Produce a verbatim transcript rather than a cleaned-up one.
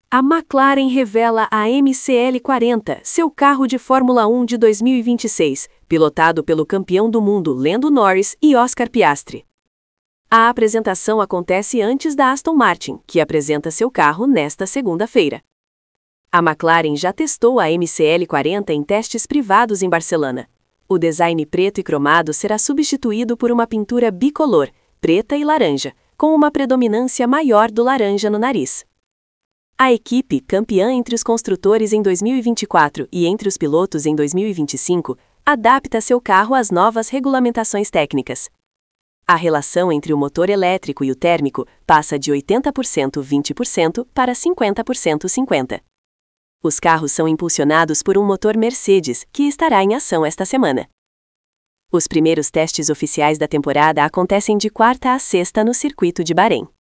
A McLaren revela a M C L quarenta, seu carro de Fórmula um de dois mil e vinte e seis, pilotado pelo campeão do mundo Lando Norris e Oscar Piastri. A apresentação acontece antes da Aston Martin, que apresenta seu carro nesta segunda-feira. A McLaren já testou a M C L quarenta em testes privados em Barcelona. O design preto e cromado será substituído por uma pintura bicolor, preta e laranja, com uma predominância maior do laranja no nariz. A equipe, campeã entre os construtores em dois mil e vinte e quatro e entre os pilotos em dois mil e vinte e cinco, adapta seu carro às novas regulamentações técnicas. A relação entre o motor elétrico e o térmico passa de oitenta por cento vinte por cento para cinquenta por cento cinquenta por cento. Os carros são impulsionados por um motor Mercedes, que estará em ação esta semana. Os primeiros testes oficiais da temporada acontecem de quarta a sexta no circuito de Bahrein.